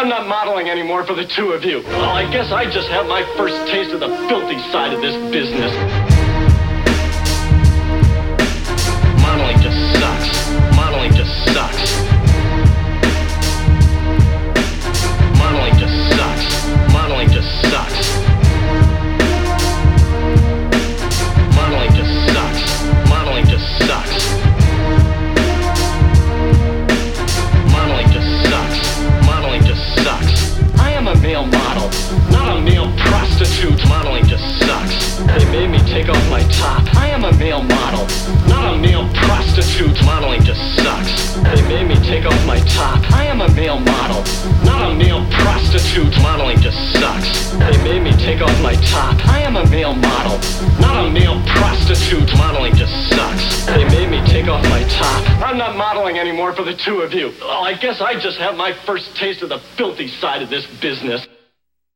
I'm not modeling anymore for the two of you. Well, I guess I just have my first taste of the filthy side of this business. Modeling just sucks. Modeling just sucks. Modeling just sucks. Modeling just sucks. Modeling just sucks. Modeling just sucks. Modeling just sucks. Modeling just sucks. I am a male model, not a male prostitute. Modeling just sucks. They made me take off my top. I am a male model, not a male prostitute. Modeling just sucks. They made me take off my top. I am a male model, not a male prostitute. Modeling just sucks. They made me take off my top. I am a male model, not a male prostitute. Modeling just sucks. They made me take off my top. I'm not modeling anymore for the two of you. Well, I guess I just have my first taste of the filthy side of this business.